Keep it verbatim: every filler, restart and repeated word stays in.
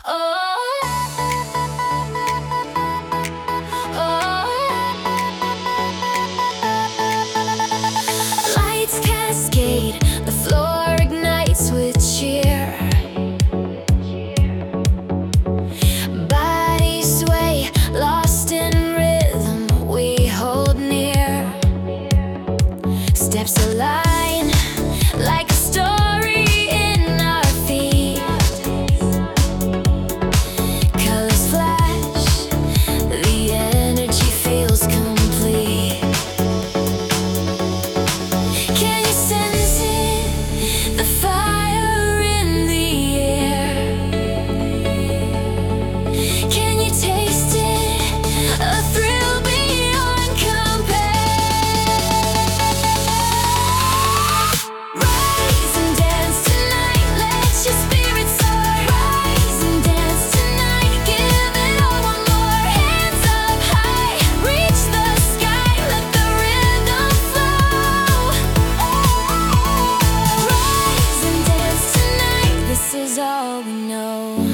Oh, oh. Lights cascade, the floor ignites with cheer. Bodies sway, lost in rhythm, we hold near. Steps align like a story in our feet. Colors flash, the energy feels complete. Can you sense it? The fire in the air. Can you taste it? A thrill beyond compare. Rise and dance tonight, let your spirit soar. Rise and dance tonight, give it all one more. Hands up high, reach the sky, let the rhythm flow. Rise and dance tonight, this is all we know.